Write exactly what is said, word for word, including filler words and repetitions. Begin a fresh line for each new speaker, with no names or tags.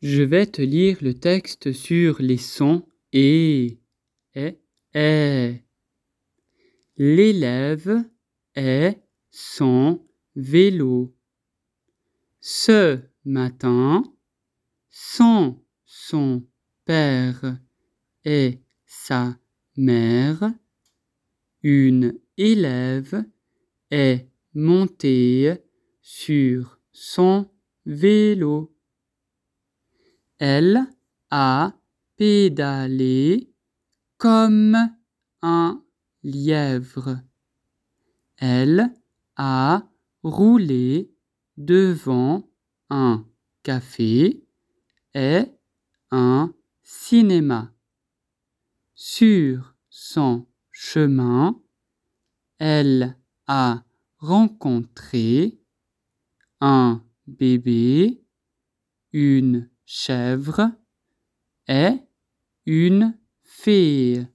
Je vais te lire le texte sur les sons et, et, et. L'élève est son vélo. Ce matin, sans son père et sa mère, une élève est montée sur son vélo. Elle a pédalé comme un lièvre. Elle a roulé devant un café et un cinéma. Sur son chemin, elle a rencontré un bébé, une chèvre et une fée.